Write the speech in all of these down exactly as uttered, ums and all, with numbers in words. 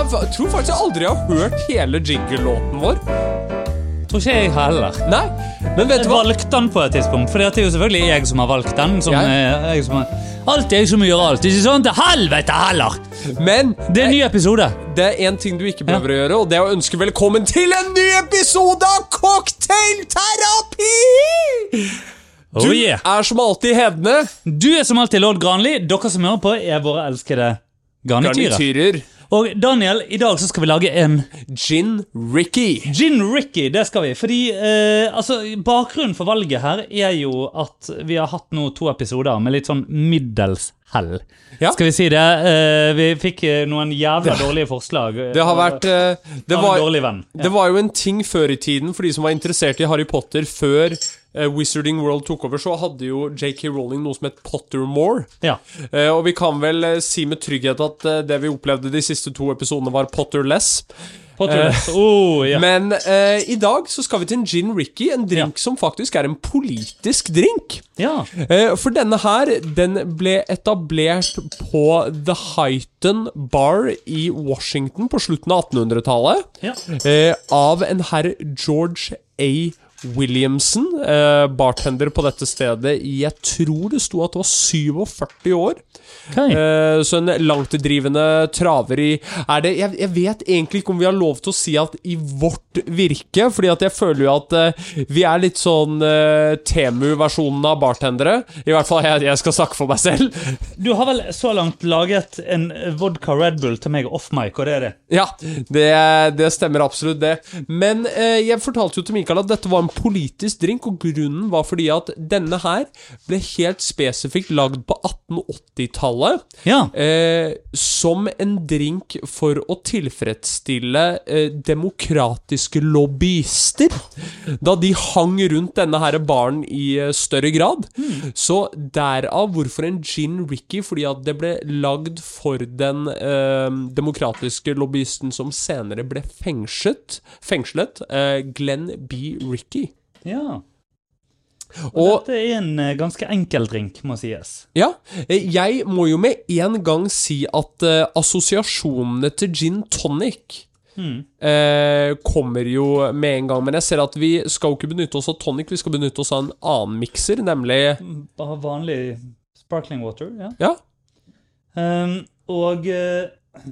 jeg tror faktisk jeg aldri har hørt hele jingle-låten vår. Tror ikke jeg heller. Nei, men vet du hva? Jeg valgte den på et tidspunkt, for det er jo selvfølgelig jeg som har valgt den. Som Jeg? er, jeg som har, alt er jeg som gjør alt. Ikke sånn til helvete heller. Men Det er en ny episode. det er en ting du ikke behøver å gjøre, og det er å ønske velkommen til en ny episode av Cocktailterapi! Du Oh yeah. er som alltid Hedne. Du er som alltid Lord Granli. Dere som hører på er våre elskede garnityrer. Garnityrer. Og Daniel, i dag så skal vi lage en Gin Ricky. Gin Ricky, det skal vi. Fordi, eh, altså, bakgrunnen for valget her er jo at vi har hatt nå to episoder med litt sånn middels hell. Ja. Skal vi si det? Eh, vi fikk eh, noen jævla dårlige forslag. Det har vært eh, det, Av en var, dårlig venn. Ja. det var jo en ting før i tiden for de som var interessert i Harry Potter før eh, Wizarding World tok over, så hadde jo J K Rowling noe som het Pottermore. Ja. Eh, og vi kan vel eh, si med trygghet at eh, det vi opplevde de siste to episodene var Potterless. Potterless. oh, ja. Men eh, i dag så skal vi til en Gin Ricky, en drink Ja. som faktisk er en politisk drink. ja. Eh, for denne her, den ble etablert på The Highton Bar i Washington på slutten av attenhundretallet. Ja. Eh, av en herr George A. Williamson, eh, bartender på dette stedet i, jeg tror det sto at det var syvogførti år. Okay. Eh, så en langtidrivende traver i er det, jeg, jeg vet egentlig ikke om vi har lov til å si at i vårt virke, fordi at jeg føler jo at eh, vi er litt sånn eh, Temu-versjonen av bartendere. I hvert fall jeg, jeg skal snakke for meg selv. Du har vel så langt laget en vodka Red Bull til meg off-mic, og det er det? Ja, det, det stemmer absolutt det. Men eh, jeg fortalte jo til Mikael at dette var en politisk drink, og grunnen var fordi at denne her ble helt spesifikt lagd på atten-åttitallet. Ja. Eh, som en drink for å tilfredsstille eh, demokratiske lobbyister, da de hang rundt denne her baren i eh, større grad. Mm. Så derav hvorfor en Gin Ricky, fordi at det ble lagd for den eh, demokratiske lobbyisten som senere ble fengslet, fengslet eh, Glenn B. Ricky. ja. Og, Og dette er en eh, ganske enkel drink, må sies. ja, eh, jeg må jo med en gang si at eh, assosiasjonene til gin tonic Mm. eh, kommer jo med en gang, men jeg ser at vi skal jo ikke benytte oss av tonic, vi skal benytte oss av en annen mikser, nemlig Bare vanlig sparkling water, ja. ja, Um, og eh,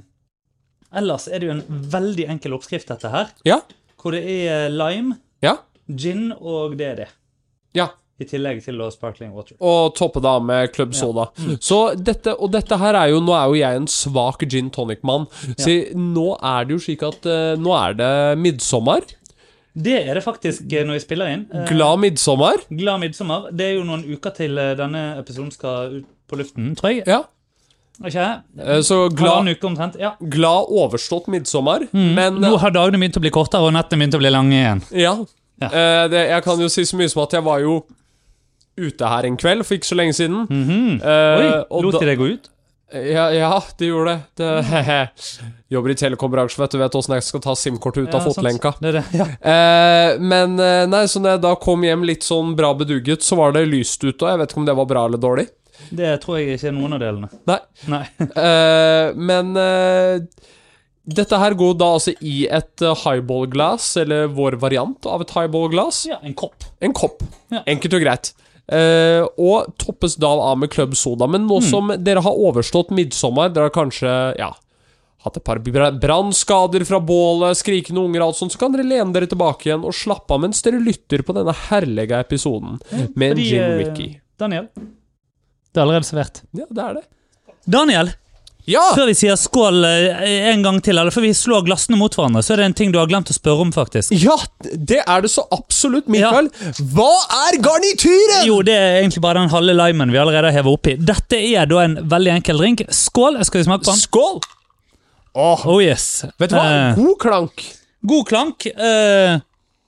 ellers er det jo en veldig enkel oppskrift dette her, ja, hvor det er lime, ja, gin og det er det. ja. I tillegg til å sparkling water. Og toppe da med club soda. Mm. Så dette, og dette her er jo, nå er jo jeg en svak gin tonic mann, så nå er det jo slik at eh, nå er det midtsommer. Det er det faktisk eh, når vi spiller inn. Eh, Glad midtsommer. glad midtsommer. Det er jo noen uker til eh, denne episoden skal ut på luften, tror jeg. Ja. Ikke? Eh, Så glad, Halvannen uke omtrent, ja. glad overstått midtsommer, men Nå har dagene begynt å bli kortere, og nettene begynt å bli lange igjen. ja, Ja. eh, det, jeg kan jo si så mye som at jeg var jo ute her en kveld for ikke så lenge siden. Mhm. Eh, Oi, og lot da- de det gå ut? Ja, ja, det gjorde det. det Jobber i telekombransjen, vet du vet hvordan jeg skal ta SIM-kortet ut Ja, av fotlenka. sant. Det er det, ja. Eh, men eh, nei, så når jeg da kom hjem litt sånn bra bedugget, så var det lyst ute, og jeg vet ikke om det var bra eller dårlig. Det tror jeg ikke er noen av delene. Nei. Nei. Eh, men eh, dette her går da altså i et uh, highball-glass, eller vår variant av et highball-glass. Ja, en kopp. En kopp. Ja. Enkelt og greit. Eh, og toppes da av med club soda. Men nå som dere har overstått midtsommer, dere har kanskje, ja, hatt et par bra- brannskader fra bålet, skrikende unger og alt sånt, så kan dere lene dere tilbake igjen og slappe av mens dere lytter på denne herlige episoden med en Fordi, Gin eh, Ricky. Daniel, det er allerede servert. Ja, det er det. Daniel, Ja! før vi sier skål eh, en gang til, eller før vi slår glassene mot hverandre, så er det en ting du har glemt å spørre om, faktisk. Ja, det er det så absolutt, Mikael. Hva er garnityren? Jo, det er egentlig bare den halve limen vi allerede har hevet oppi. Dette er da en veldig enkel drink. Skål, skal vi smake på den? Skål! Åh, Oh yes. vet du hva? Eh, God klank. god klank. Eh,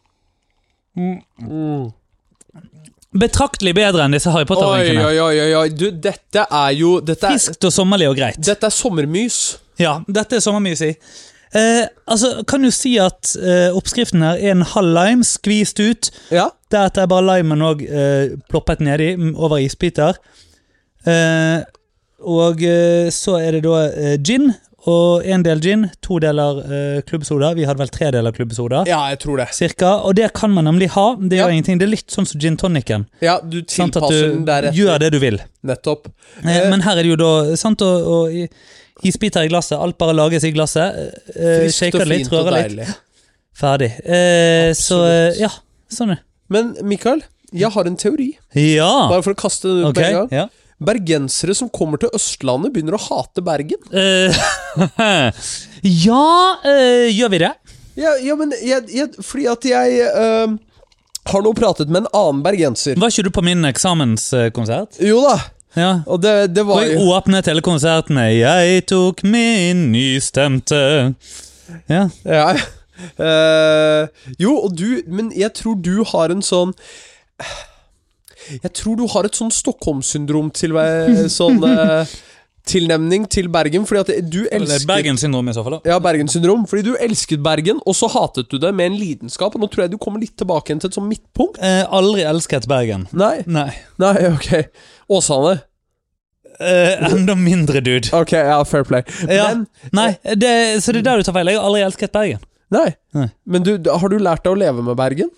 Mm. betraktelig bedre enn disse Harry Oi, Potter-drinkene. oi, oi, oi, oi. Du, dette er jo Dette er, Friskt og sommerlig og greit. dette er sommermys. Ja, dette er sommermys i. Eh, altså, kan jo si at eh, oppskriften her er en halv lime, skvist ut. Ja. Deretter er bare limen også eh, ploppet nedi, mm, over isbiter. Eh, og eh, så er det da eh, gin, og en del gin, to deler uh, klubbsoda. Vi hadde vel tre deler klubbsoda. Ja, jeg tror det. Cirka, og det kan man nemlig ha. Det gjør Ja. ingenting. Det er litt sånn som gin tonicen. Ja, du Sant, at tilpasser den du deretter. gjør det du vil. Nettopp. Eh, men her er det jo da, sant, og, og i- isbiter i glasset. Alt bare lages i glasset. Eh, Friskt shaker og det litt, fint og rører litt. deilig. Ferdig. Eh, så, eh, Absolutt. ja, sånn er det. Men Mikael, jeg har en teori. Ja! Bare for å kaste den ut Ok, med en gang. ja. Bergensere som kommer til Østlandet begynner å hate Bergen. Eh, ja, eh, gjør vi det? Ja, ja men jeg, jeg, fordi at jeg øh, har nå pratet med en annen bergenser. Var ikke du på min eksamenskonsert? Jo da, Ja. og det, det Og var jeg jo åpnet hele konserten med Jeg tok min nystemte. Ja. ja. Øh, Jo, og du Men jeg tror du har en sånn Jeg tror du har et sånn Stockholm-syndrom til sånn øh, tilnemning til Bergen, fordi at du Det er elsket Bergen-syndrom i så fall da. Ja, Bergen-syndrom. Fordi du elsket Bergen, og så hatet du det med en lidenskap. Og nå tror jeg du kommer litt tilbake igjen til et sånn midtpunkt. eh, Aldri elsket Bergen. Nei, Nei. nei, ok. Åsane. Eh, enda mindre, dude. Ok, ja, fair play. Ja. Men, Nei, det, så det er der du tar feil. Jeg har aldri elsket Bergen. nei. Nei. Men du, har du lært deg å leve med Bergen?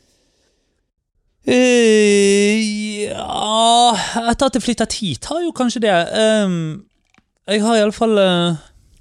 Eh, ja, etter at jeg flyttet hit, har jo kanskje det. Um, jeg har i alle fall uh,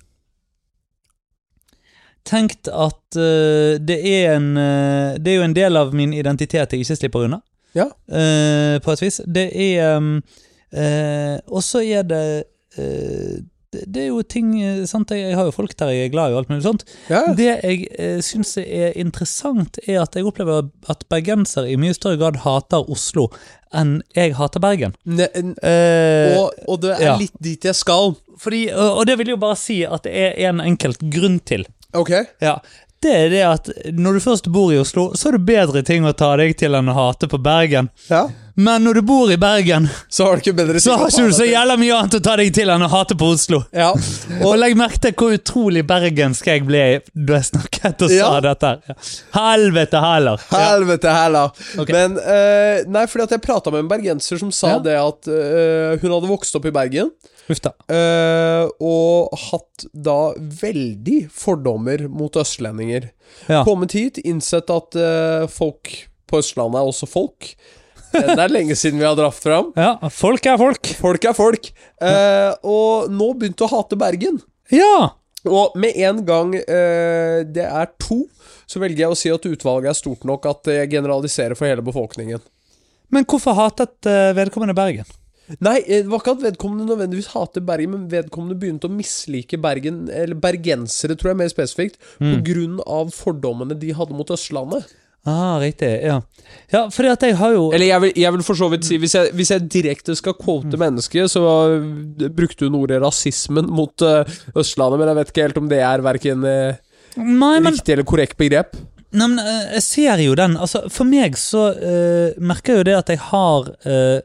tenkt at uh, det er en uh, det er jo en del av min identitet jeg ikke slipper unna. Ja. Uh, på et vis. Det er um, uh, og så er det uh, det, det er jo ting uh, sant? Jeg, jeg har jo folk der jeg er glad i og alt mulig sånt. Ja. Det jeg uh, synes er interessant er at jeg opplever at bergensere i mye større grad hater Oslo enn jeg hater Bergen. Ne n- Uh, og, og det er ja. litt dit jeg skal. fordi, og, og det vil jo bare si at det er en enkelt grunn til. Ok. Ja, det er det at når du først bor i Oslo, så er det bedre ting å ta deg til enn å hate på Bergen. Ja. Men når du bor i Bergen, Så har du ikke bedre så har ikke du så jævla mye annet å ta deg til enn å hate på Oslo. Ja. Og legg merke til hvor utrolig bergensk jeg ble da jeg snakket og sa Ja. dette. Ja. Helvete heller. Ja. Helvete heller. Ok. Men øh, nei, fordi at jeg pratet med en bergenser som sa Ja. det at øh, hun hadde vokst opp i Bergen. Uff da. øh, og hatt da veldig fordommer mot østlendinger. Ja. Kommet hit, innsett at øh, folk på Østlandet er også folk. Det er lenge siden vi har dratt fram. Ja, folk er folk. Folk er folk. Eh, og nå begynte å hate Bergen. Ja. Og med en gang eh, det er to, så velger jeg å si at utvalget er stort nok at jeg generaliserer for hele befolkningen. Men hvorfor hatet uh, vedkommende Bergen? Nei, det var ikke at vedkommende nødvendigvis hater Bergen, men vedkommende begynte å mislike Bergen, eller bergensere, tror jeg mer spesifikt, på grunn av fordommene de hadde mot Østlandet. Ah, riktig, ja. Ja, fordi at jeg har jo... Eller jeg vil, jeg vil for så vidt si, hvis jeg, hvis jeg direkte skal quote mennesket, så uh, brukte hun ordet rasismen mot uh, Østlandet, men jeg vet ikke helt om det er hverken uh, Nei, men, riktig eller korrekt begrep. nei, men eh, jeg ser jo den. Altså, for meg så eh, merker jeg jo det at jeg har eh,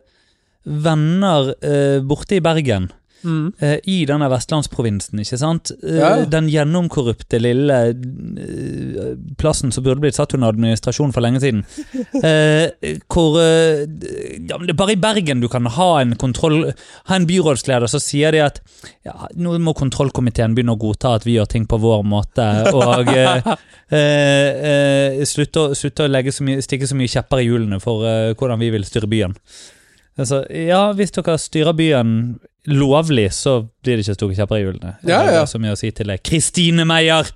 venner eh, borte i Bergen. Mm. eh, I denne vestlandsprovinsen, ikke sant? Eh, Ja. Den gjennomkorrupte lille eh, plassen som burde blitt satt under administrasjon for lenge siden. Eh, hvor eh, ja, men det er bare i Bergen du kan ha en kontroll Ha en byrådsleder, så sier de at ja, nå må kontrollkomiteen begynne å godta at vi gjør ting på vår måte, og eh, eh, eh, slutte, å, slutte å legge så mye, stikke så mye kjepper i hjulene for eh, hvordan vi vil styre byen. Altså, ja, hvis dere styrer byen lovlig, så blir det ikke stukket kjepper i hjulene. Ja, ja. Det er som jeg å si til deg. Kristine Meyer!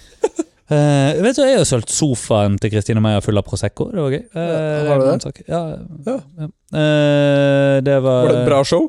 uh, vet du, jeg har solgt sofaen til Kristine Meyer full av Prosecco. Det var gøy. Uh, Ja, har du det? sak. Ja. Ja. ja. Uh, det var... Var det et bra show?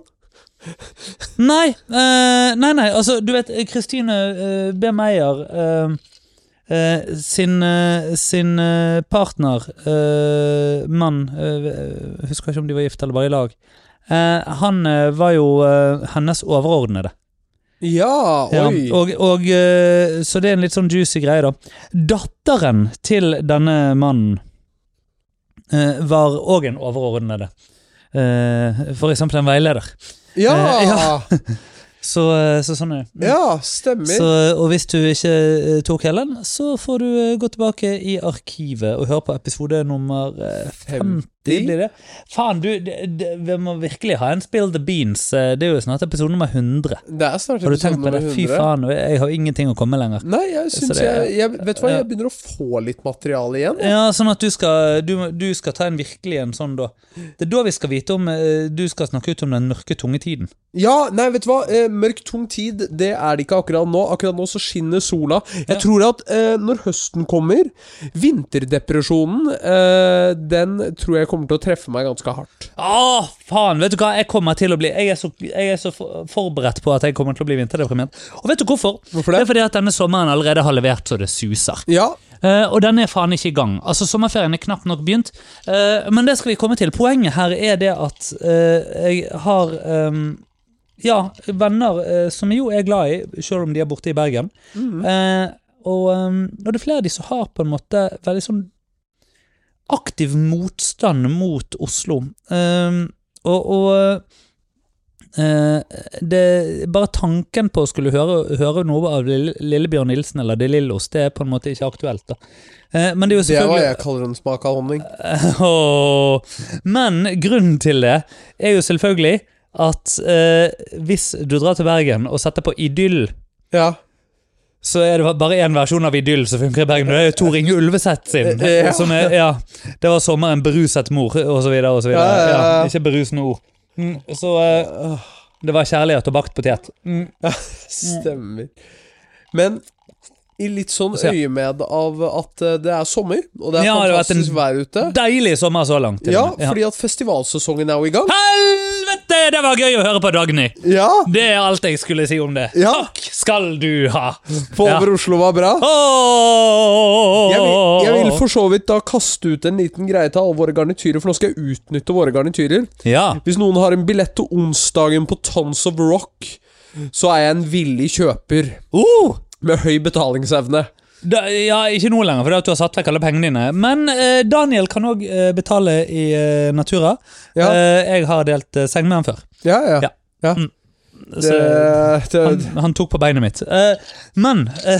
Nei, uh, nei, nei, altså, du vet, Kristine uh, B. Meyer... Uh, Uh, sin, uh, sin uh, partner, uh, mann, uh, husker ikke om de var gift eller bare i lag, uh, han uh, var jo uh, hennes overordnede. Ja, Ja, oi. og, og, uh, så det er en litt sånn juicy greie da. Datteren til denne mannen uh, var også en overordnede. Uh, for eksempel en veileder. Ja, Eh, ja. ja. Så, så sånn er det. stemmer. Så, og hvis du ikke eh, tok hele den, så får du eh, gå tilbake i arkivet og høre på episode nummer eh, Fem. Det blir det. Faen, du, det, det, vi må virkelig ha en Spill the Beans. Det er jo snart episode nummer hundre. Det er snart Har du episode tenkt på nummer det? hundre. Fy faen, jeg har ingenting å komme lenger. Nei, jeg synes det- jeg, jeg Vet du hva, ja. jeg begynner å få litt materiale igjen. Ja, sånn at du skal, du, du skal ta en virkelig en sånn da. Det er da vi skal vite om, eh, du skal snakke ut om den mørke, tunge tiden. Ja, nei, vet du hva? Eh, mørk, tung tid, det er det ikke akkurat nå. Akkurat nå så skinner sola. Jeg Ja. tror at eh, når høsten kommer, vinterdepresjonen, eh, den tror jeg kommer til å treffe meg ganske hardt. Åh, faen, vet du hva, jeg kommer til å bli, jeg er så, jeg er så for- forberedt på at jeg kommer til å bli vinterdeprimert. Og vet du hvorfor? Hvorfor Det det? er fordi at denne sommeren allerede har levert så det suser. Ja, Eh, og den er faen ikke i gang. Altså, sommerferien er knapt nok begynt. Eh, men det skal vi komme til. Poenget her er det at eh, jeg har ehm, ja, venner eh, som jeg jo er glad i, selv om de er borte i Bergen. Eh, og, ehm, og det er flere av de som har på en måte veldig sånn aktiv motstand mot Oslo. Ehm, og og eh, det, bare tanken på å skulle høre, høre noe av Lille, Lillebjørn Nilsen eller De Lillos, det er på en måte ikke aktuelt da. Eh, men det er jo det er hva selvfølgelig jeg kaller en smak av honning. Åh, men grunnen til det er jo selvfølgelig at eh, hvis du drar til Bergen og setter på Idyll, Ja. så er det bare en versjon av Idyll som funker i Bergen. Det er jo Tor Inge Ulveseth sin. Ja. Som er, ja, det var sommeren beruset mor, og så videre, og så videre. Ja, ja, ja. Ja, ikke berusende ord. Mm, så eh, det var kjærlighet og bakt potet. Mm. Stemmer. Men i litt sånn Så, ja. øyemed av at eh, det er sommer, og det er Ja, det har vært en fantastisk vær ute. Deilig sommer så langt. til Ja, og med. fordi at festivalsesongen er jo i gang. Helvete, det var gøy å høre på Dagny. Ja, Det er alt jeg skulle si om det. Ja. Takk skal du ha. på Ja. Over Oslo var bra. Åh! Jeg vil, jeg vil for så vidt da kaste ut en liten greie til alle våre garnityrer, for nå skal jeg utnytte våre garnityrer. Ja. Hvis noen har en billett til onsdagen på Tons of Rock, så er jeg en villig kjøper Uh, med høy betalingsevne. da, ja, ikke nå lenger, for det er at du har satt vekk alle pengene dine. Men eh, Daniel kan også eh, betale i eh, Natura. Ja. Eh, jeg har delt eh, seng med han før. Ja, ja. Ja. ja. Mm. Det, Så, det, han, han tok på beinet mitt. Eh, men eh,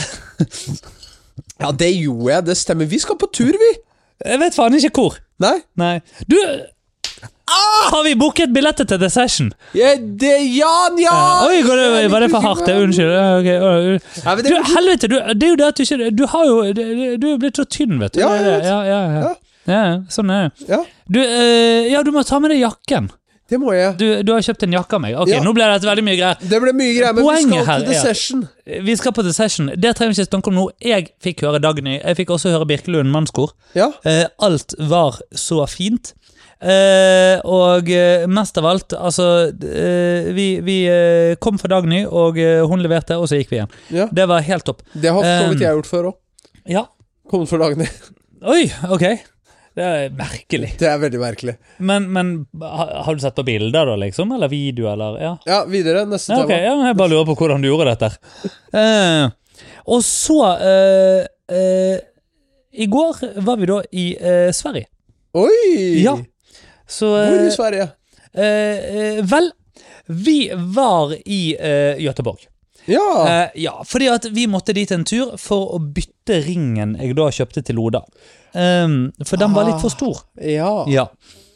ja, det gjorde jeg. Det stemmer. Vi skal på tur, vi. jeg vet faen ikke hvor. Nei? Nei. Du ah, har vi booket billetter til The Session? Ja, det, Jan, ja! Oi, går det, var det for hardt? Unnskyld. Ja, ok, øh. Ja, men Du, det, helvete, du, det er jo det at du ikke Du har jo Du du er blitt så tynn, vet du. Ja, jeg Det er vet. det. ja, ja, ja. Ja. ja sånn er det. ja, Du, øh, ja, du må ta med deg jakken. det må jeg. Du, du har kjøpt en jakke av meg. Ok, Ja. nå ble det veldig mye greier. Det ble mye greier, men vi Poenget skal her til The er- Session. Vi skal på The Session. Det trenger vi ikke snakke om nå. Jeg fikk høre Dagny. Jeg fikk også høre Birkelund Mannskor. Ja, Eh, alt var så fint. Eh, og eh, mest av alt, altså eh, Vi, vi eh, kom for Dagny, og eh, hun leverte, og så gikk vi igjen. ja. Det var helt topp. Det har for så vidt Um, jeg gjort før òg. Ja. Kommet for dagene. Oi, ok. Det er merkelig. Det er veldig merkelig. Men, men har, har du sett på bilder, da, liksom? Eller video, eller? Ja. Ja, videre. Neste Ja, ok, tema. ja, jeg bare lurer på hvordan du gjorde dette. Eh, og så eh, eh, I går var vi da i eh, Sverige. Oi! Ja. Så Hvor i eh, Sverige? eh, eh, Vel, vi var i eh, Göteborg. Ja. Eh, ja, fordi at vi måtte dit en tur for å bytte ringen jeg da kjøpte til Oda. Um, for den var litt for stor. Ja. Ja.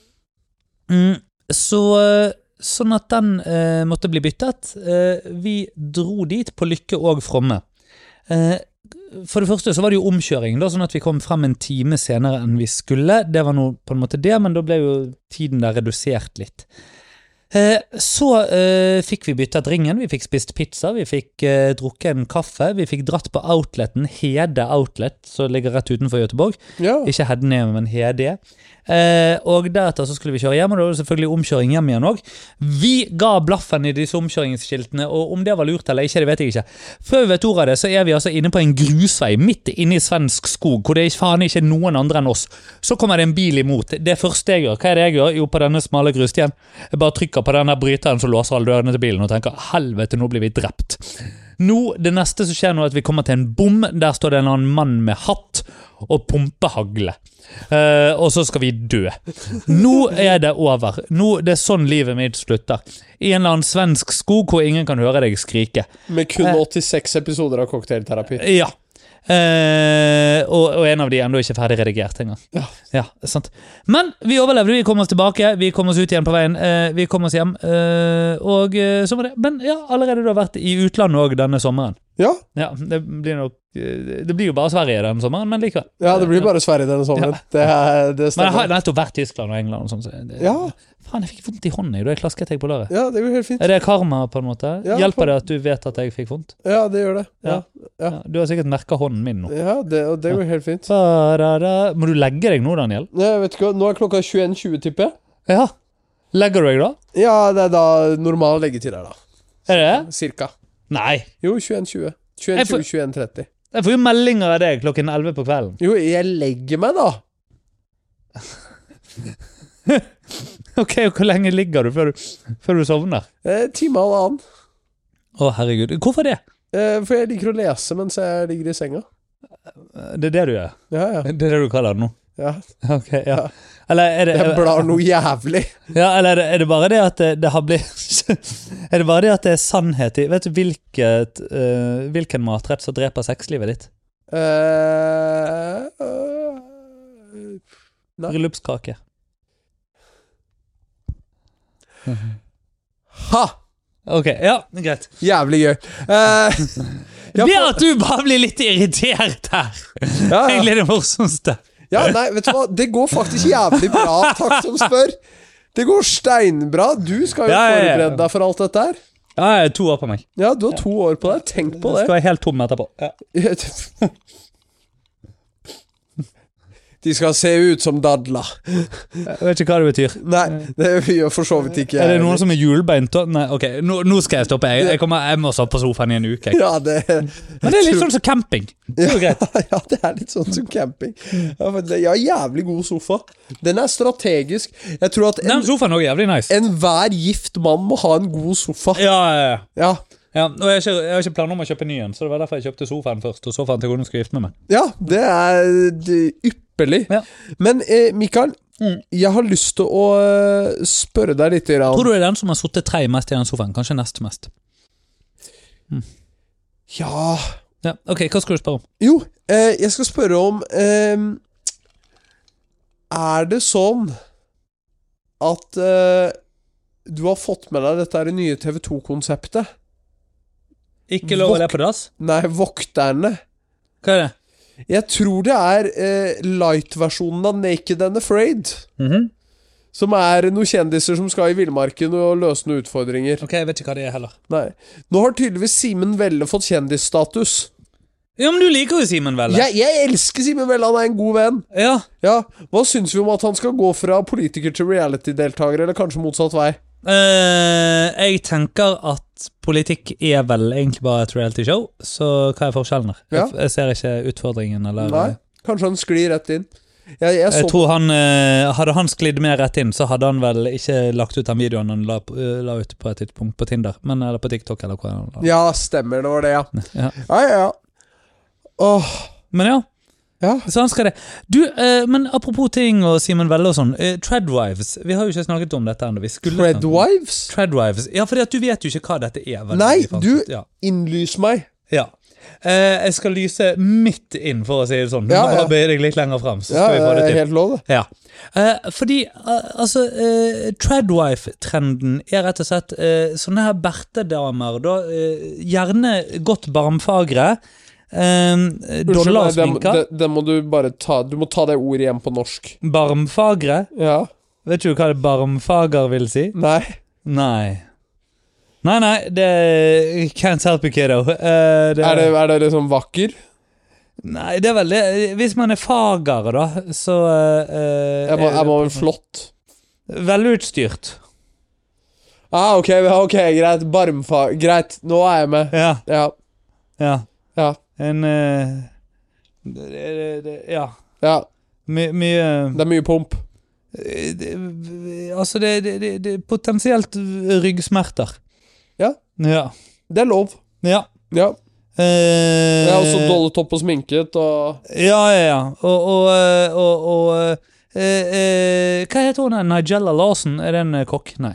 Mm, så eh, sånn at den eh, måtte bli byttet. Eh, vi dro dit på Lykke og Fromme. Eh, for det første så var det jo omkjøring, da, sånn at vi kom frem en time senere enn vi skulle. Det var nå på en måte det, men da ble jo tiden der redusert litt. Eh, så eh, fikk vi byttet ringen, vi fikk spist pizza, vi fikk eh, drukket en kaffe, vi fikk dratt på outleten, Hede Outlet, som ligger rett utenfor Göteborg. Ja. Ikke Hedne, men Hede. Eh, og deretter så skulle vi kjøre hjem, og da var det selvfølgelig omkjøring hjem igjen også. Vi ga blaffen i disse omkjøringsskiltene, og om det var lurt eller ikke, det vet jeg ikke. Før vi vet ordet av det, så er vi altså inne på en grusvei, midt inne i svensk skog, hvor det er faen ikke noen andre enn oss. Så kommer det en bil imot. Det første jeg gjør, hva er det jeg gjør? Jo, på denne smale grustien. Jeg bare trykker på denne bryteren som låser alle dørene til bilen, og tenker, helvete, nå blir vi drept. Nå, det neste som skjer nå er at vi kommer til en bom. Der står det en annen mann med hatt og pumpehagle. Uh, og så skal vi dø. Nå er det over. Nå, det er sånn livet mitt slutter. I en eller annen svensk skog hvor ingen kan høre deg skrike. Med kun Eh. åttiseks episoder av cocktailterapi. Ja. Eh, og, og en av de er enda ikke ferdig redigert engang. Ja. Ja, sant. Men vi overlevde, vi kom oss tilbake, vi kom oss ut igjen på veien, eh, vi kom oss hjem, eh, og eh, så var det. Men ja, allerede du har vært i utlandet også denne sommeren. Ja. Ja, det blir nok Det blir jo bare Sverige denne sommeren, men likevel. Ja, det blir bare Sverige denne sommeren. Ja. Det, er, det Men jeg har stemmer. nettopp vært i Tyskland og England og sånn. Så det, Ja. Faen, jeg fikk vondt i hånden da jeg klasket deg på låret. Ja, det går helt fint. Er det karma på en måte? Ja, Hjelper for- det at du vet at jeg fikk vondt? Ja, det gjør det. Ja, Ja. Ja, du har sikkert merket hånden min nå. ja det, og det går helt fint. Ba-da-da. Må du legge deg nå, Daniel? Jeg vet ikke, nå er klokka tjueen tjue, tipper jeg. Ja. Legger du deg da? Ja, det er da normal leggetid her da. Er det det? Cirka. Nei. Jo, tjueen tjue. tjueen Jeg får- tjue, tjueen tretti. Jeg får jo meldinger av deg klokken elleve på kvelden. Jo, jeg legger meg da. Ok, og hvor lenge ligger du før du, før du sovner? Eh, time og halvannen. Å, herregud. Hvorfor det? Eh, for jeg liker å lese mens jeg ligger i senga. Det er det du gjør? Ja, ja. Det er det du kaller det nå? ja. Ok, ja. Eller er det, Jeg blar noe jævlig. ja, eller er det, er det bare det at det, det har blitt Er det bare det at det er sannhet i Vet du hvilket, uh, hvilken matrett som dreper sexlivet ditt? Eh, øh, Nei. Bryllupskake. Ha! Ok, ja, greit. Jævlig gøy. Eh, ja, Det for- at du bare blir litt irritert her, ja, ja. egentlig det morsomste. ja, nei, vet du hva? Det går faktisk jævlig bra, takk som spør. Det går steinbra. Du skal jo Ja, ja, ja. forberede deg for alt dette her. Ja, jeg er to år på meg. Ja, du har to år på deg. Tenk på det. Skal være helt tom etterpå. Ja. De skal se ut som dadla. Jeg vet ikke hva det betyr. Nei, det gjør for så vidt ikke Er det jeg. noen som er hjulbeint? Nei, ok, nå, nå skal jeg stoppe. Jeg, jeg, kommer, jeg må stå på sofaen i en uke. Jeg. Ja, det, Men det er litt sånn som camping. Det er jo greit. ja, det er litt sånn som camping. Ja, for det- ja, jævlig god sofa. Den er strategisk. Jeg tror at Den en, sofaen er også jævlig nice. enhver gift mann må ha en god sofa. Ja, ja, ja. Ja, Ja, og jeg, har ikke, jeg har ikke planer om å kjøpe ny en, så det var derfor jeg kjøpte sofaen først, og sofaen til kone skulle gifte med meg. ja det er det, ypperlig. Ja. Men eh, Mikael, Mm. jeg har lyst til å eh, spørre deg litt. Grann. Tror du det er den som har suttet tre mest i den sofaen? Kanskje nest mest? Ja Ja, ok, hva skal du spørre om? Jo, eh, jeg skal spørre om eh, Er det sånn at eh, du har fått med deg dette her nye T V to-konseptet? Ikke lov å le på dass? Nei, Vokterne. Hva er det? Jeg tror det er eh, light-versjonen av Naked and Afraid. Mhm. Som er noen kjendiser som skal i villmarken og løse noen utfordringer. Ok, jeg vet ikke hva det er heller. Nei. Nå har tydeligvis Simen Velle fått kjendisstatus. Ja, men du liker jo Simen Velle. Jeg, jeg elsker Simen Velle, han er en god venn. Ja. Ja, Hva syns vi om at han skal gå fra politiker til reality-deltaker, eller kanskje motsatt vei? Eh, jeg tenker at politikk er vel egentlig bare et reality show, så hva er forskjellen her? Ja. Jeg, jeg ser ikke utfordringen, eller... Nei, kanskje han sklir rett inn. Jeg, jeg så Jeg tror han, eh, hadde han sklidd mer rett inn, så hadde han vel ikke lagt ut den videoen han la, eh, la ut på et tidspunkt på Tinder, men, eller på TikTok, eller hva han la. Ja, stemmer, det var det, ja. Ja. Ja, ja, ja. Åh, Men ja, ja. så han skal det. Du, eh, men apropos ting og Simen Velle og sånn, eh, Treadwives, vi har jo ikke snakket om dette enda, vi skulle snakke om- Treadwives? Treadwives, ja, fordi at du vet jo ikke hva dette er. vel? Nei, Vi fant du- ut, Ja. Innlys meg. ja. Eh, jeg skal lyse midt inn, for å si det sånn. Du Ja, må ja. bare bøye deg litt lenger frem, så Ja, skal vi få det det er til. helt lov, det. Ja. Eh, fordi, eh, altså, eh, Treadwife-trenden er rett og slett eh, sånne her bertedamer, da, eh, gjerne godt barmfagre, eh, Unnskyld, nei, det, dollarsminka, det, det må du bare ta. Du må ta det ordet igjen på norsk. barmfagre. Ja. Vet du hva det barmfager vil si? Nei. Nei. Nei, nei, det can't help you, kiddo. Eh, det, Er det, er det liksom vakker? Nei, det er vel det. Hvis man er fager, da, så eh, Jeg må, er- jeg må vel flott. Velutstyrt. Ah, ok, ja, ok, greit. Barmfag. Greit, nå er jeg med. Ja, Ja. ja. Ja. En eh, det, det, det, Ja. Ja. My, mye Det er mye pump. eh, det, Altså, det, det, det, det potensielt ryggsmerter. Ja. Ja. Det er lov. Ja. Ja. Eh, Jeg er også dollet opp og sminket og Ja, ja, ja. Og, og, eh, og, og eh, eh, hva heter hun? Nigella Lawson? Er det en eh, kokk? Nei.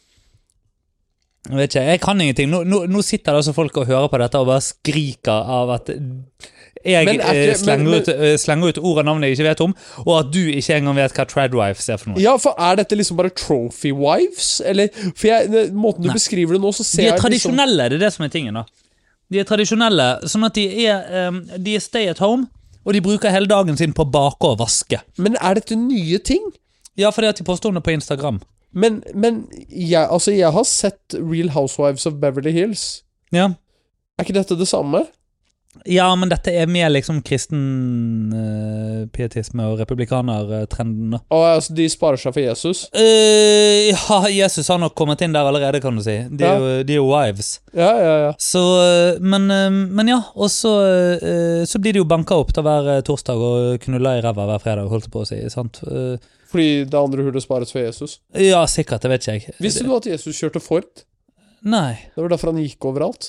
Jeg vet ikke, jeg kan ingenting. Nå, nå, nå sitter det altså folk og hører på dette og bare skriker av at jeg Men er eh, ikke- slenger, men- ut, eh, slenger ut ord og navn jeg ikke vet om, og at du ikke engang vet hva Tradwives er for noe. Ja, for er dette liksom bare trophy wives? Eller, for jeg, det- måten du Nei. beskriver det nå, så ser De er jeg liksom tradisjonelle, det er det som er tingen da. De er tradisjonelle, sånn at de er, eh, de er stay at home, og de bruker hele dagen sin på å bake og vaske. Men er dette nye ting? Ja, fordi at de poster om det på Instagram. Men, men jeg, altså, jeg har sett Real Housewives of Beverly Hills. Ja. Er ikke dette det samme? Ja, men dette er mer liksom kristen eh, pietisme og republikanertrenden da. Og altså, de sparer seg for Jesus? Eh, ja, Jesus har nok kommet inn der allerede, kan du si. De er jo, de er jo wives. Ja, ja, ja. Så, eh, men, eh, men ja, og så, eh, så blir det jo banka opp da hver torsdag og knulla i ræva hver fredag, holdt jeg på å si, sant? Eh, Fordi det andre hullet spares for Jesus? ja, sikkert, det vet ikke jeg. Visste du at Jesus kjørte Ford? Nei. Det var derfor han gikk overalt.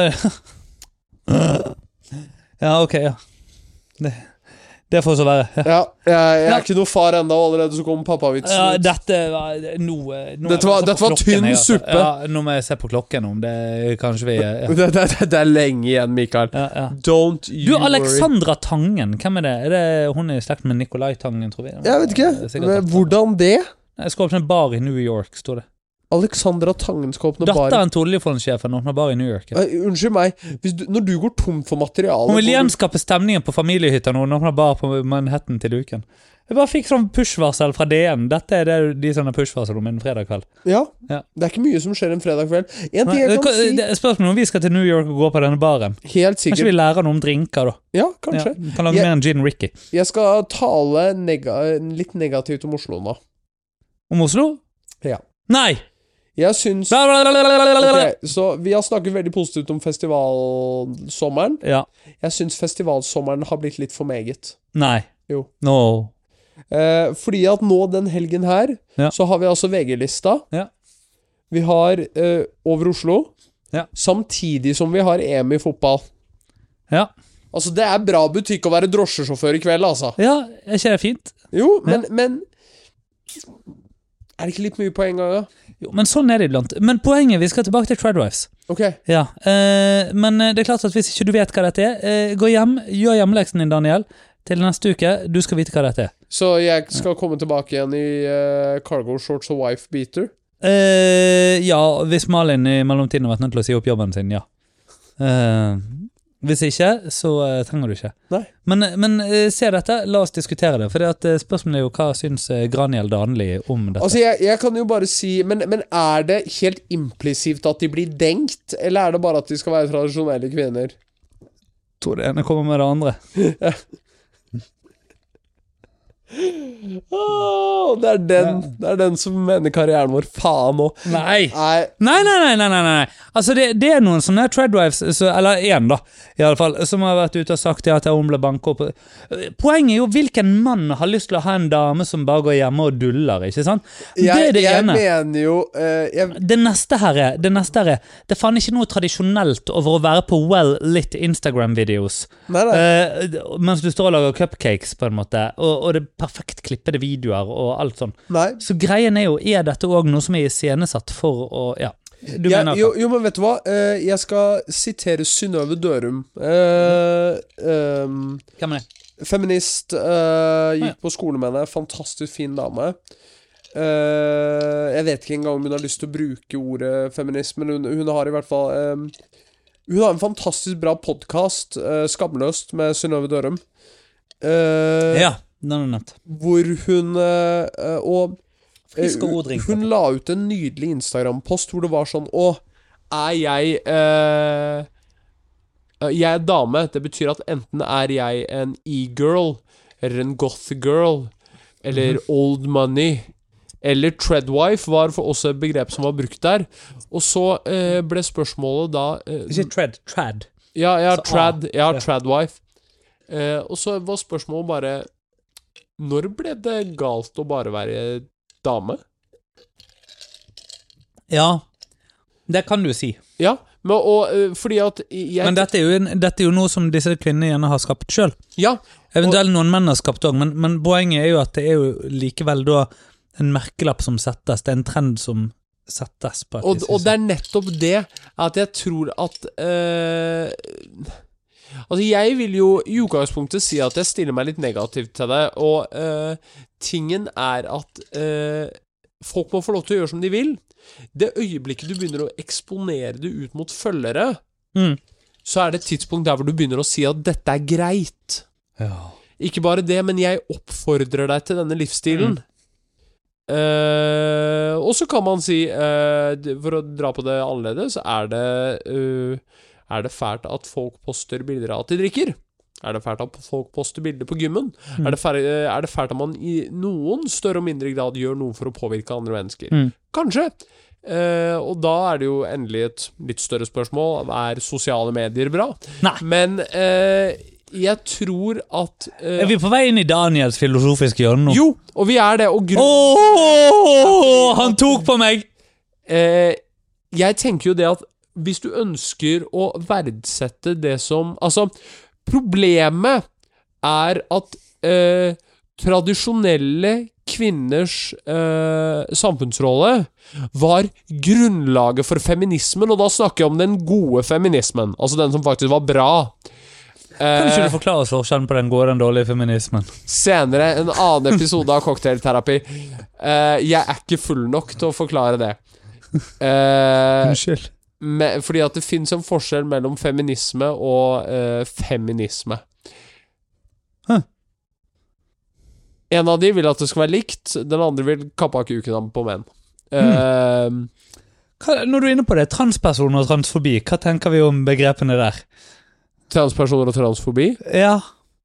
Ja, ok, ja. Det, det får så være. Ja. Ja, jeg, jeg er Ja. ikke noe far enda, og allerede så kom pappavitsen Ja, ut. dette var nå, nå Dette var- dette var tynn suppe. Ja, nå må jeg se på klokken om det kanskje vi ja. Det, det, det, det er lenge igjen, Mikael. Ja, ja. Don't you Du, worry. Alexandra Tangen, hvem er det? Er det hun er i slekt med Nikolai Tangen, tror vi? Jeg vet ikke. Det er sikkert Men at- hvordan det? Jeg skal åpne en bar i New York, står det. Alexandra Tangen skal åpne bar. Datteren til oljefondsjefen åpner bar i New York. Ja. Eh, Unnskyld meg. Hvis du, når du går tom for materiale Hun vil går du- gjenskape stemningen på familiehytta når hun åpner bar på Manhattan til uken. Jeg bare fikk sånn push-varsel fra D N. Dette er det, de sånne push-varsel om en fredag kveld. Ja, Ja. det er ikke mye som skjer en fredag kveld. En ting Nei, jeg kan hva- si, det er Spørsmålet om vi skal til New York og gå på denne baren. helt Kanskje sikkert. vi lærer noe om drinker, da. Ja, Ja, kanskje. vi kan lage Jeg- mer enn Gin Ricky. Jeg skal tale nega litt negativt om Oslo nå. Om Oslo? Ja. Nei! Jeg syns Blablabla. Ok, så vi har snakket veldig positivt om festivalsommeren. Ja. Jeg syns festivalsommeren har blitt litt for meget. Nei. Jo. No. Eh, fordi at nå den helgen her, Ja. så har vi altså V G-lista. Ja. Vi har eh, Over Oslo. Ja. Samtidig som vi har E M i fotball. Ja. Altså, det er bra butikk å være drosjesjåfør i kveld, altså. Ja, er ikke det fint? Jo, men, men er det ikke litt mye på en gang, da? Jo, men sånn er det iblant. Men poenget, vi skal tilbake til Tradwives. Ok. Ja, eh, men det er klart at hvis ikke du vet hva dette er, eh, gå hjem, gjør hjemmeleksen din, Daniel, til neste uke. Du skal vite hva dette er. Så jeg skal komme tilbake igjen i eh, cargo shorts og wife beater? Eh, ja, hvis Malin i mellomtiden har vært nødt til å si opp jobben sin, ja. Eh, hvis ikke, så eh, trenger du ikke. Nei. Men, men eh, se dette, la oss diskutere det. For det at, eh, spørsmålet er jo hva syns eh, Graniel Danli om dette. Altså, jeg, jeg kan jo bare si men, men er det helt implisitt at de blir denkt, eller er det bare at de skal være tradisjonelle kvinner? Jeg tror det ene kommer med det andre. Åh, det er den Det er den som mener karrieren vår faen nå. Nei. Nei, Nei, nei, nei, nei, nei, nei. Altså det, det er noen sånne Tradwives, så, eller en da, i alle fall, som har vært ute og sagt ja, at hun ble banket opp. Poenget er jo hvilken mann har lyst til å ha en dame som bare går hjemme og duller, ikke sant? Det jeg, er det jeg ene. mener jo eh, jeg, Det neste her er, det neste her er, det er faen ikke noe tradisjonelt over å være på well-lit Instagram-videos, Nei, nei. eh, mens du står og lager cupcakes på en måte, og, og det er perfekt klippede videoer og alt sånn. nei. Så greien er jo, er dette også noe som er iscenesatt for å, ja, du Jeg, mener jo, jo, men vet du hva? Eh, jeg skal sitere Synnøve Dørum. Eh, ehm, Hvem er det? feminist. eh, gikk Ja. på skole med henne. Fantastisk fin dame. Eh, jeg vet ikke engang om hun har lyst til å bruke ordet feminist, men hun, hun har i hvert fall ehm, Hun har en fantastisk bra podkast, uh, Skamløst, med Synnøve Dørum. Eh, Ja, den er nett. Hvor hun eh, eh, Og eh, Fisk og god drink. hun la ut en nydelig Instagram-post hvor det var sånn Å, er jeg eh, eh, Jeg er dame. Det betyr at enten er jeg en e-girl, eller en goth-girl, eller old money, eller treadwife var for også et begrep som var brukt der. Og så eh, ble spørsmålet da eh, Ikke tread, trad. Ja, jeg har Så, trad, jeg har ja. tradwife. Eh, og så var spørsmålet bare Når ble det galt å bare være dame? Ja, det kan du si. Ja, men, og, eh, fordi at jeg, Men dette er, jo en, dette er jo noe som disse kvinnene gjerne har skapt selv. Ja, Eventuelt noen menn har skapt også, men, men poenget er jo at det er jo likevel da en merkelapp som settes, det er en trend som settes på et og, vis, og det er nettopp det at jeg tror at eh, Altså, jeg vil jo i utgangspunktet si at jeg stiller meg litt negativt til det, og uh, tingen er at uh, folk må få lov til å gjøre som de vil. Det øyeblikket du begynner å eksponere det ut mot følgere, Mm. så er det et tidspunkt der hvor du begynner å si at dette er greit. Ja. Ikke bare det, men jeg oppfordrer deg til denne livsstilen. Mm. Uh, og så kan man si, uh, for å dra på det annerledes, er det, uh, er det fælt at folk poster bilder av at de drikker? Er det fælt at folk poster bilder på gymmen? Mm. Er, det fælt, er det fælt at man i noen større og mindre grad gjør noe for å påvirke andre mennesker? Mm. Kanskje. Uh, og da er det jo endelig et litt større spørsmål. Er sosiale medier bra? Nei. Men uh, jeg tror at uh, Er vi på vei inn i Daniels filosofiske hjørne nå? Jo, og vi er det. Og grunn... Åh, han tok på meg! Uh, jeg tenker jo det at hvis du ønsker å verdsette det som... Altså, problemet er at uh, tradisjonelle kvinners øh, samfunnsrolle var grunnlaget for feminismen, og da snakker jeg om den gode feminismen, altså den som faktisk var bra. Kan ikke du forklare oss forskjellen på den gode og den dårlige feminismen? Senere, en annen episode av cocktailterapi. Uh, jeg er ikke full nok til å forklare det. Uh, Unnskyld. Med, fordi at det finnes en forskjell mellom feminisme og uh, feminisme. Huh. En av de vil at det skal være likt, den andre vil kappe av kuken på menn. Mm. Uh, hva, når du er inne på det, transpersoner og transfobi, hva tenker vi om begrepene der? Transpersoner og transfobi? Ja.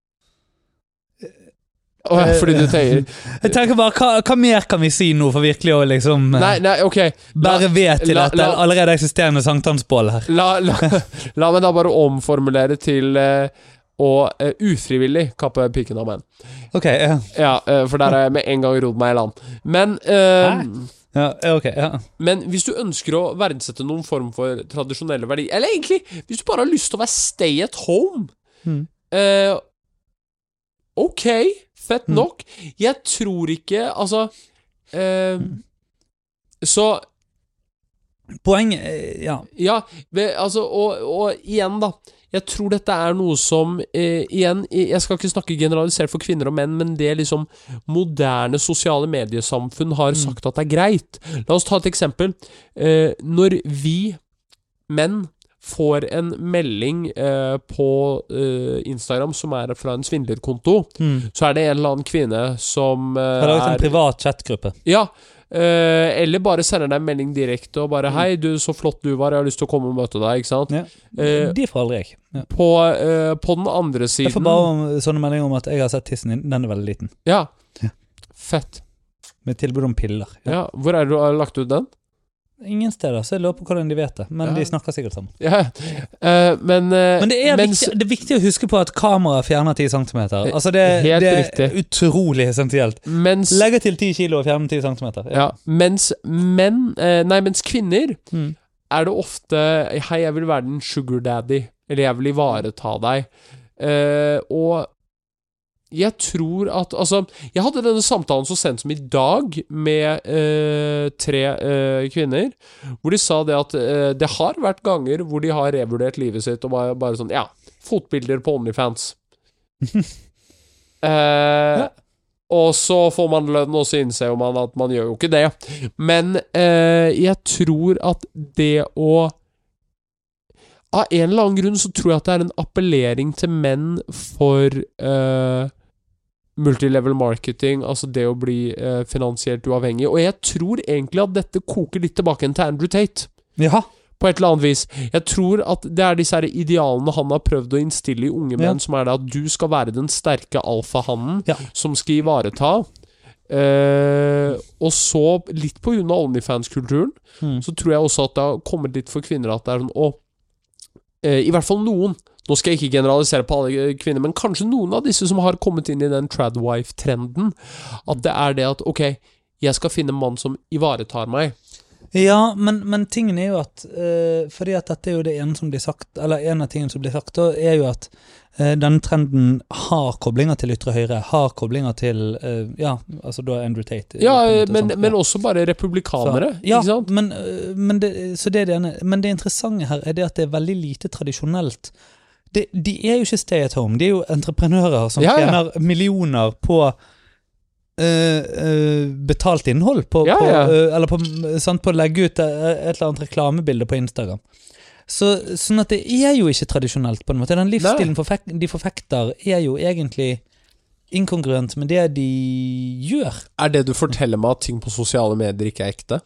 Oh, fordi du tenker Jeg tenker bare, hva, hva mer kan vi si nå for virkelig å liksom Nei, nei, ok bare ved til la, at det er allerede eksisterende sankthansbål her. La, la, la meg da bare omformulere til uh, og uh, ufrivillig kappe pikken av menn. Ok, ja. Ja, uh, for der har jeg med en gang rodd meg i land. Men uh, ja, ok, ja. Men hvis du ønsker å verdsette noen form for tradisjonelle verdier, eller egentlig, hvis du bare har lyst til å være stay at home, mm. uh, ok, fett nok. Mm. Jeg tror ikke, altså uh, mm. Så Poenget, ja. Ja, altså, og, og igjen da, jeg tror dette er noe som, eh, igjen, jeg skal ikke snakke generalisert for kvinner og menn, men det liksom moderne sosiale mediesamfunn har sagt at det er greit. La oss ta et eksempel. Eh, når vi, menn, får en melding eh, på eh, Instagram som er fra en svindlerkonto, mm. så er det en eller annen kvinne som eh, er... Det er en privat chatgruppe. Ja, Uh, eller bare sender deg en melding direkte og bare hei, du, så flott du var, jeg har lyst til å komme og møte deg, ikke sant? Ja. Uh, de får aldri jeg. Ja. På, uh, på den andre siden jeg får bare om, sånne meldinger om at jeg har sett tissen din, den er veldig liten. Ja, ja. Fett. Med tilbud om piller. Ja. Ja, hvor er det du har lagt ut den? Ingen steder, så jeg lurer på hvordan de vet det. Men ja. De snakker sikkert sammen. Ja, uh, men uh, Men det er, mens, viktig, det er viktig å huske på at kamera fjerner ti centimeter. Altså det, helt det er riktig. Utrolig essensielt. Mens, Legge til ti kilo og fjerne ti centimeter. Ja, ja mens menn, uh, nei, mens kvinner mm. er det ofte hei, jeg vil være din sugar daddy, eller jeg vil ivareta deg. Uh, og jeg tror at, altså, jeg hadde denne samtalen så sent som i dag med eh, tre eh, kvinner, hvor de sa det at eh, det har vært ganger hvor de har revurdert livet sitt og bare, bare sånn, ja, fotbilder på OnlyFans. eh, ja. Og så får man lønn, og så innser man at man gjør jo ikke det. Men eh, jeg tror at det å av en eller annen grunn så tror jeg at det er en appellering til menn for eh, multilevel marketing, altså det å bli eh, finansielt uavhengig. Og jeg tror egentlig at dette koker litt tilbake til Andrew Tate. Ja. På et eller annet vis. Jeg tror at det er disse her idealene han har prøvd å innstille i unge menn, ja. Som er det at du skal være den sterke alfahannen, ja. Som skal ivareta. Eh, og så, litt på grunn av OnlyFans-kulturen, mm. så tror jeg også at det har kommet litt for kvinner at det er sånn, og eh, i hvert fall noen, nå skal jeg ikke generalisere på alle kvinner, men kanskje noen av disse som har kommet inn i den tradwife-trenden, at det er det at, ok, jeg skal finne en mann som ivaretar meg. Ja, men, men tingen er jo at, uh, fordi at dette er jo det ene som blir sagt, eller en av tingene som blir sagt, da er jo at uh, denne trenden har koblinger til ytre høyre, har koblinger til, uh, ja, altså da Andrew Tate. Ja, men, sånt, men ja. Også bare republikanere, så, ja, ikke sant? Men, uh, men, det, så det er det ene. Men det interessante her er det at det er veldig lite tradisjonelt de, de er jo ikke stay at home, de er jo entreprenører som Ja, ja. tjener millioner på Uh, uh, betalt innhold på, Ja, på, ja. uh, eller på, sant, på å legge ut uh, et eller annet reklamebilde på Instagram. Så, sånn at det er jo ikke tradisjonelt på en måte. Den livsstilen forfek de forfekter er jo egentlig inkongruent med det de gjør. Er det du forteller meg at ting på sosiale medier ikke er ekte?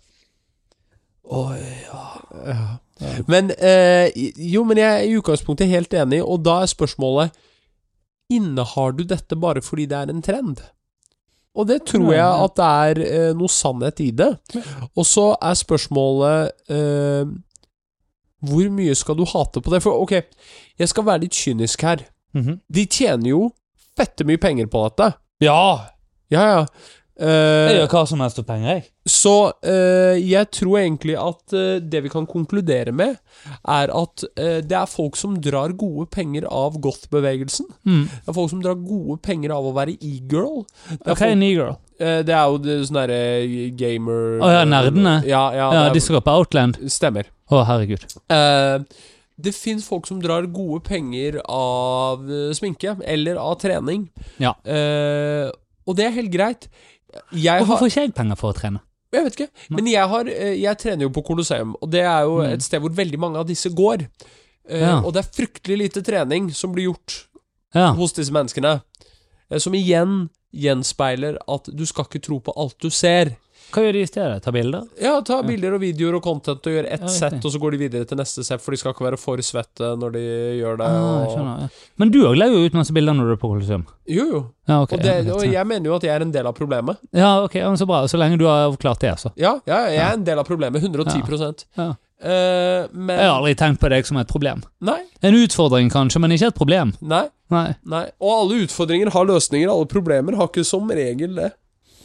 Åh, ja. Ja. Men, eh, jo, men jeg er i utgangspunktet helt enig, og da er spørsmålet, innehar du dette bare fordi det er en trend? Og det tror jeg at det er eh, noe sannhet i det. Og så er spørsmålet eh, hvor mye skal du hate på det? For ok, jeg skal være litt kynisk her. Mm-hmm. De tjener jo fette mye penger på dette. Ja! Ja, ja. Eh, Jeg gjør hva som helst for penger, jeg. så eh, jeg tror egentlig at eh, det vi kan konkludere med, er at eh, det er folk som drar gode penger av goth-bevegelsen. Mm. Det er folk som drar gode penger av å være e-girl. Det er Ok, folk- Negro. Eh, Det er jo det sånne der eh, gamer... Å ja, nerdene. Ja, ja, Ja, det de som går på Outland. er, stemmer. Å, herregud. Eh, det finnes folk som drar gode penger av eh, sminke, eller av trening. Ja. Eh, og det er helt greit. Jeg Hvorfor har, får ikke jeg penger for å trene? jeg vet ikke, men jeg, har, eh, jeg trener jo på Colosseum, og det er jo Mm. et sted hvor veldig mange av disse går. Eh, Ja. Og det er fryktelig lite trening som blir gjort Ja. hos disse menneskene. Eh, som igjen gjenspeiler at du skal ikke tro på alt du ser. Hva gjør de i stedet? Ta bilder? Ja, ta bilder og videoer og content og gjør ett Ja, riktig. sett, og så går de videre til neste sett, for de skal ikke være for svette når de gjør det. Ah, jeg og... skjønner, ja. Men du også legger jo ut masse bilder når du er på Colosseum. Jo, jo. Ja, ok. Og, det, ja, og greit, ja. jeg mener jo at jeg er en del av problemet. Ja, ok, ja, men så bra. Så lenge du har avklart det, altså. Ja, ja jeg er en del av problemet. hundre og ti prosent. Ja. Eh, men Jeg har aldri tenkt på deg som et problem. Nei, En utfordring kanskje, men ikke et problem. nei, Nei. nei. Og alle utfordringer har løsninger. Alle problemer har ikke som regel det.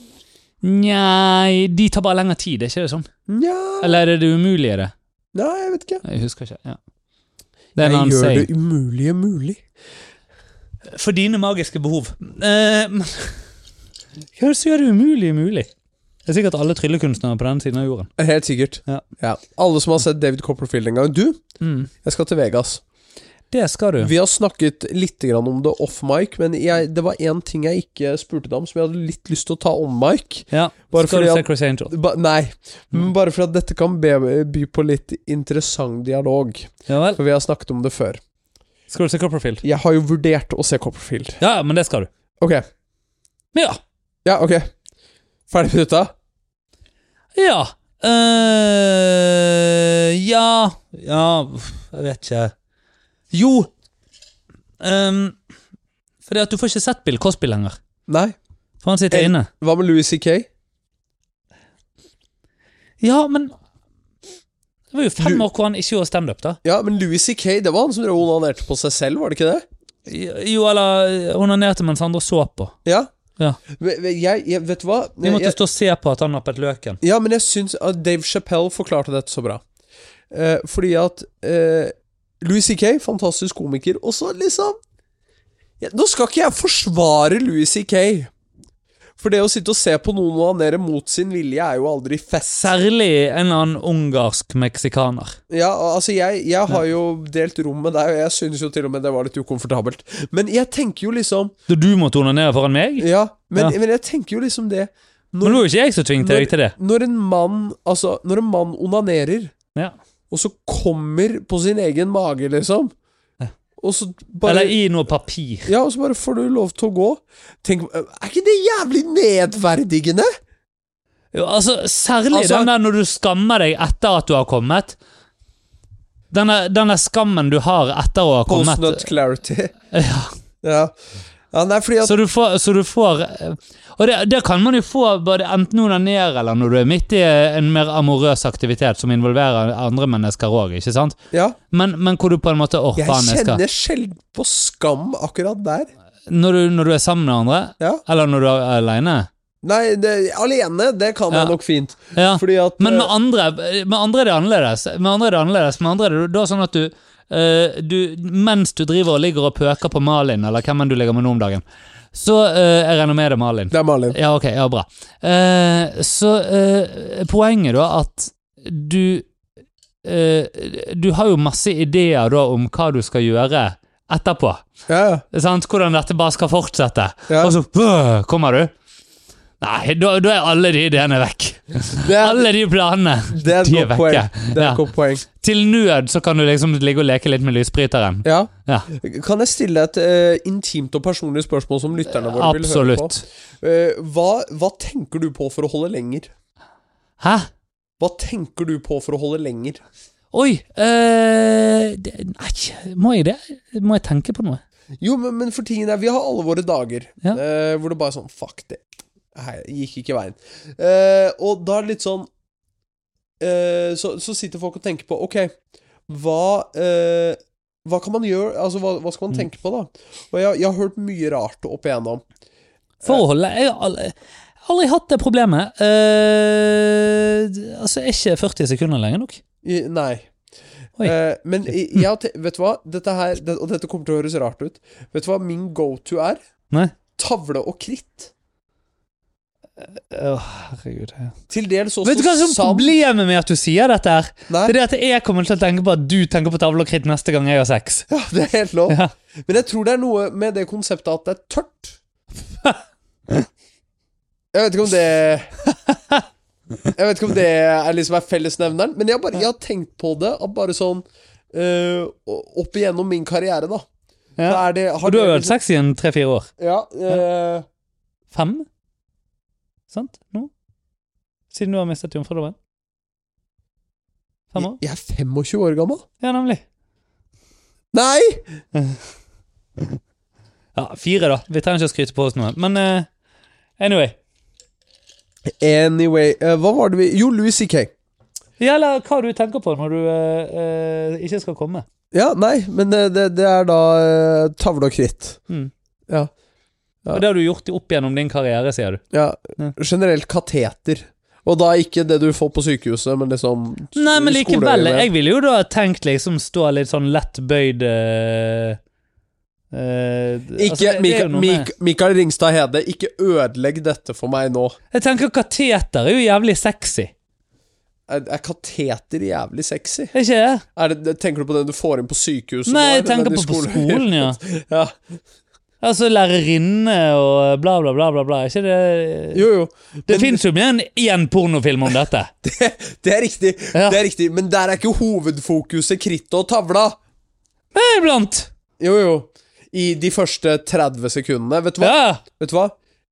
Nei, de tar bare lengre tid, er ikke det sånn? Nja, Eller er det det umulige det? nei, jeg vet ikke. Jeg husker ikke, ja. Det er en Jeg annen gjør saying. det umulige mulig. For dine magiske behov. Eh, men ja, så gjør det umulig mulig. Det er sikkert alle tryllekunstnere på den siden av jorden. Helt sikkert. Ja. Ja. Alle som har sett David Copperfield en gang. Du, Mm. jeg skal til Vegas. Det skal du. Vi har snakket litt grann om det off-mic, men jeg, det var en ting jeg ikke spurte deg om, som jeg hadde litt lyst til å ta on-mic. Ja, Bare skal fordi du se at- Chris Angel? Ba, nei, men bare for at dette kan be, by på litt interessant dialog. Ja vel. For vi har snakket om det før. Skal du se Copperfield? Jeg har jo vurdert å se Copperfield. Ja, men det skal du. Ok, Ja. ja, ok. Ferdig med dette? Ja. Eh, ja. Ja, uff, jeg vet ikke. Jo. Um, fordi at du får ikke sett Bill Cosby lenger. Nei. For han sitter En- inne. Hva med Louis C K? Ja, men det var jo fem Lu- år hvor han ikke gjorde stand-up, da. Ja, men Louis C K, det var han som drev og onanerte på seg selv, var det ikke det? Jo, eller onanerte mens andre så på. Ja. Ja. Ve- ve- Jeg, jeg, vet du hva? Vi måtte Jeg, stå og se på at han nappet løken. ja, men jeg synes at Dave Chappelle forklarte dette så bra. Eh, fordi at eh, Louis C K, fantastisk komiker, og så liksom ja, nå skal ikke jeg forsvare Louis C K. For det å sitte og se på noen onanere mot sin vilje er jo aldri fest. Særlig en eller annen ungarsk meksikaner. Ja, altså jeg, jeg har jo delt rom med deg, og jeg synes jo til og med det var litt ukomfortabelt. Men jeg tenker jo liksom Da du måtte onanere foran meg? Ja, men, Ja. men jeg tenker jo liksom det Men det var jo ikke jeg som tvingte deg til det. Når en mann Altså, når en mann onanerer, Ja. og så kommer på sin egen mage, liksom, og så bare Eller i noe papir. Ja, og så bare får du lov til å gå. Tenk, er ikke det jævlig nedverdigende? Jo, altså, særlig Altså- den der når du skammer deg etter at du har kommet. Denne, denne skammen du har etter å ha kommet. Post-nut clarity. Ja. Ja. Ja, nei, fordi at Så du får, så du får eh, Og det, det kan man jo få både enten onanere eller når du er midt i en mer amorøs aktivitet som involverer andre mennesker òg, ikke sant? Ja. Men, men hvor du på en måte Åh, Jeg faen, jeg skal kjenner sjelden på skam akkurat der. når du, når du er sammen med andre? Ja. Eller når du er alene? Nei, det, alene, det kan Ja. jeg nok fint. Ja. Fordi at Men med eh, andre, med andre er det annerledes. Med andre er det annerledes. Med andre er det da sånn at du, eh, du mens du driver og ligger og pøker på Malin, eller hvem enn du ligger med nå om dagen, så eh, jeg regner med det, Malin. Det er Malin. Ja, ok, ja, bra. Eh, så eh, poenget da at du eh, Du har jo masse ideer da om hva du skal gjøre etterpå. Ja, ja. Sant? Hvordan dette bare skal fortsette. Ja. Og så øh, kommer du. Nei, da, da er alle de ideene vekk. Det er, Alle de planene, det er et de er godt poeng. vekke. Det er Ja. et godt poeng. Til nød så kan du liksom ligge og leke litt med lysbryteren. Ja. Ja, Kan jeg stille et eh, intimt og personlig spørsmål som lytterne våre vil høre på? absolutt. Eh, hva, hva tenker du på for å holde lenger? Hæ? Hva tenker du på for å holde lenger? Oi, øh, det, nei, må jeg det? Må jeg tenke på noe? Jo, men, men for tingen er, vi har alle våre dager Ja. eh, hvor det bare er sånn, fuck det. Nei, gikk ikke veien. Eh, og da er det litt sånn, eh, så, så sitter folk og tenker på, ok, hva, eh, hva kan man gjøre, altså hva, hva skal man tenke på da? Og jeg, jeg har hørt mye rart opp igjennom. Forholdet, jeg har aldri, aldri hatt det problemet. Uh, altså, er ikke førti sekunder lenger nok? I, nei. Oi. Eh, men jeg, jeg, har te- vet du hva? Dette her, det, og dette kommer til å høres rart ut. Vet du hva min go-to er? Nei? Tavle og kritt. Åh, herregud. Ja. Til dels også Vet du hva som er sand. problemet med at du sier dette her? Nei, Det er det at jeg kommer til å tenke på at du tenker på tavle og kritt neste gang jeg har sex. ja, det er helt lov. Ja. Men jeg tror det er noe med det konseptet at det er tørt. Jeg vet ikke om det Jeg vet ikke om det er liksom er fellesnevneren, men jeg, bare, jeg har tenkt på det at bare sånn øh, opp igjennom min karriere, da. Ja. Så er det, Og du har jo hatt sex i en tre-fire år. Ja, øh, Fem? Sant? Nå? Siden du har mistet jomfrudommen? Fem år? jeg er tjuefem år gammel. Ja, nemlig. Nei! Ja, fire da. Vi trenger ikke å skryte på oss noe. Men uh, anyway. Anyway, øh, hva var det vi Jo, Louis C K. Ja, eller hva du tenker på når du uh, uh, ikke skal komme. Ja, nei, men det, det, det er da øh, tavle og kritt. Mm. Ja. Ja. Og det har du gjort opp gjennom din karriere, sier du. Ja, Ja. generelt kateter. Og da ikke det du får på sykehuset, men liksom Nei, men likevel, skoleøyemed. jeg ville jo da tenkt liksom stå litt sånn lett bøyd uh, uh, Ikke altså, det- det er Mika, jo noe med- Mik, Mikael Ringstad Hede, ikke ødelegg dette for meg nå. Jeg tenker kateter er jo jævlig sexy. Er, er kateter jævlig sexy? Er ikke det? Er det, tenker du på den du får inn på sykehuset? Nei, nå, jeg eller tenker den i på på skolen? skolen, ja. Ja. Altså lærerinne og bla bla bla bla bla. Er ikke det Jo, jo. Det Men finnes jo mer enn én pornofilm om dette. det, det er riktig, Ja. det er riktig. Men der er ikke hovedfokuset krittet og tavla. Men iblant. Jo, jo. I de første tretti sekundene. Vet du hva? Ja. Vet du hva?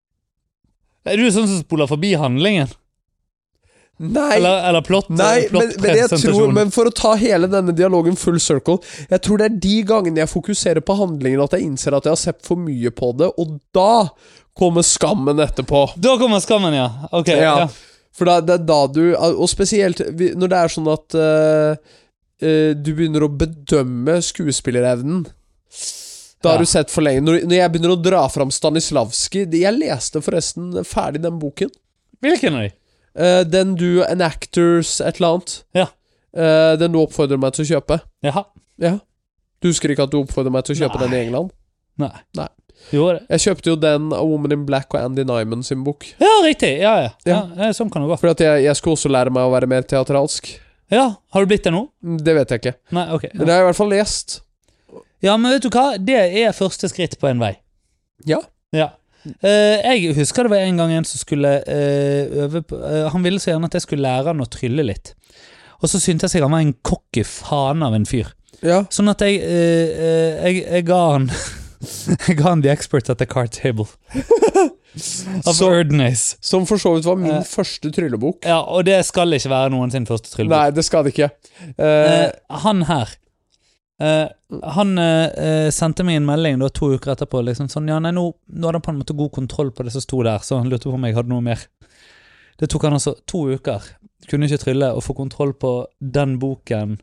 Er du sånn som spoler forbi handlingen? Nei. Eller, eller plott, Nei, men, men, jeg tror, plottpresentasjon? men for å ta hele denne dialogen full circle, jeg tror det er de gangene jeg fokuserer på handlingen at jeg innser at jeg har sett for mye på det, og da kommer skammen etterpå. Da kommer skammen, ja. Ok, Ja. ja. For da, det er da du, og spesielt vi- når det er sånn at øh, øh, du begynner å bedømme skuespillerevnen. Da har Ja. du sett for lenge. Når, når jeg begynner å dra fram Stanislavski, det- jeg leste forresten ferdig den boken. Hvilken av de? Eh, den du, An Actors, et eller annet. Ja. Eh, den du oppfordrer meg til å kjøpe. Jaha. Ja. Du husker ikke at du oppfordrer meg til å kjøpe Nei. den i England? Nei. Nei. Jo, det. Jeg kjøpte jo den A Woman in Black og Andy Nyman sin bok. Ja, riktig. Ja, ja. ja. Ja. ja sånn kan det gå. For at jeg, jeg skulle også lære meg å være mer teatralsk. Ja, har du blitt det nå? Mm, Det vet jeg ikke. Nei, ok. Men jeg har i hvert fall lest. Ja, men vet du hva? Det er første skritt på en vei. Ja. Ja. Eh, jeg husker det var en gang en som skulle eh, øve på eh, Han ville så gjerne at jeg skulle lære han å trylle litt. Og så syntes jeg han var en cocky faen av en fyr. Ja. Sånn at jeg eh, eh, jeg, jeg ga han Jeg ga han The Expert at the Card Table. Av Så- Erdnase. Som for så vidt var min Eh. første tryllebok. Ja, og det skal ikke være noen sin første tryllebok. Nei, det skal det ikke. Eh, Eh, han her eh, Han eh, sendte meg en melding da to uker etterpå. Liksom sånn, ja, nei, nå, nå hadde han på en måte god kontroll på det som sto der, så han lurte på om jeg hadde noe mer. Det tok han altså to uker. Kunne ikke trylle, og få kontroll på den boken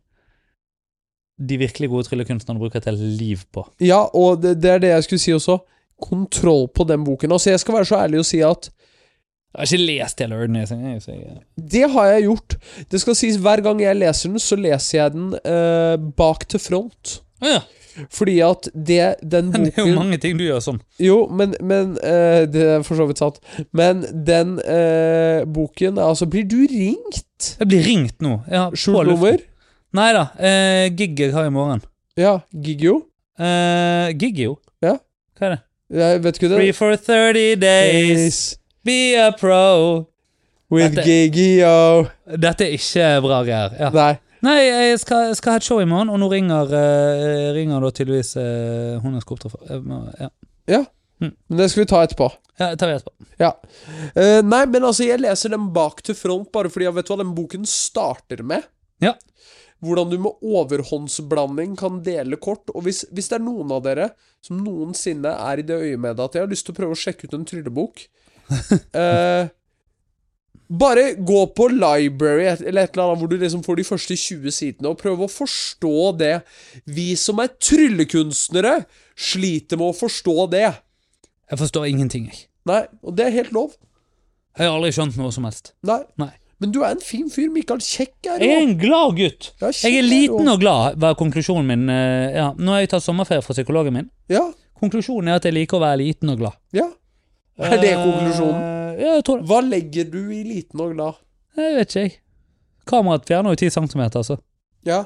de virkelig gode tryllekunstnerne bruker et helt liv på. ja, og det, det er det jeg skulle si også. Kontroll på den boken. Altså, jeg skal være så ærlig å si at Jeg har ikke lest hele Erdnase. jeg- så jeg- det har jeg gjort. Det skal sies, hver gang jeg leser den, så leser jeg den eh, bak til front. Å ja, Fordi at det, den men det er jo boken mange ting du gjør sånn. Jo, men, men eh, det er for så vidt sant. Men den eh, boken Altså, blir du ringt? Jeg blir ringt nå. Ja, på Skjult luften. nummer? Nei da, eh, gig jeg har i morgen. Ja, Gigio. Uh, Giggio. Ja. Hva er det? Jeg vet ikke det. Free for thirty days, be a pro. With Dette- Gigio. Dette er ikke bra greier. Ja. Nei. Nei, jeg skal, skal ha et show i morgen, og nå ringer, uh, ringer da tydeligvis uh, hun jeg skal opptre for. Jeg må- Ja, Ja. Mm. Men det skal vi ta etterpå. ja det tar vi etterpå. Ja. Eh, nei, men altså, jeg leser den bak til front bare fordi jeg vet hva den boken starter med. Ja. Hvordan du med overhåndsblanding kan dele kort. Og hvis, hvis det er noen av dere som noensinne er i det øyemedet at jeg har lyst til å prøve å sjekke ut en tryllebok eh, Bare gå på library et- eller et eller annet hvor du liksom får de første tjue sidene, og prøve å forstå det. Vi som er tryllekunstnere, sliter med å forstå det. Jeg forstår ingenting, jeg. Nei, og det er helt lov. Jeg har aldri skjønt noe som helst. Nei. Nei. Men du er en fin fyr, Mikael. Kjekk er du. Jeg er en glad gutt. Ja, kjekk Jeg er du liten også. og glad, var konklusjonen min. eh, Ja. Nå har jeg tatt sommerferie fra psykologen min. Ja, Konklusjonen er at jeg liker å være liten og glad. ja. Er det konklusjonen? Eh, Ja, jeg tror det. Hva legger du i liten og glad? Jeg vet ikke, jeg. Kameraet fjerner jo ti centimeter, altså. Ja.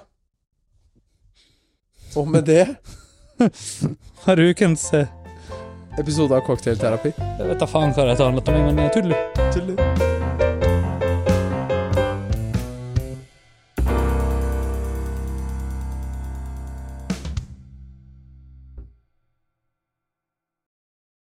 Og med det Har du ukens eh, episode av Cocktailterapi. Jeg vet da faen hva dette handlet om, men tudelu. Tuller.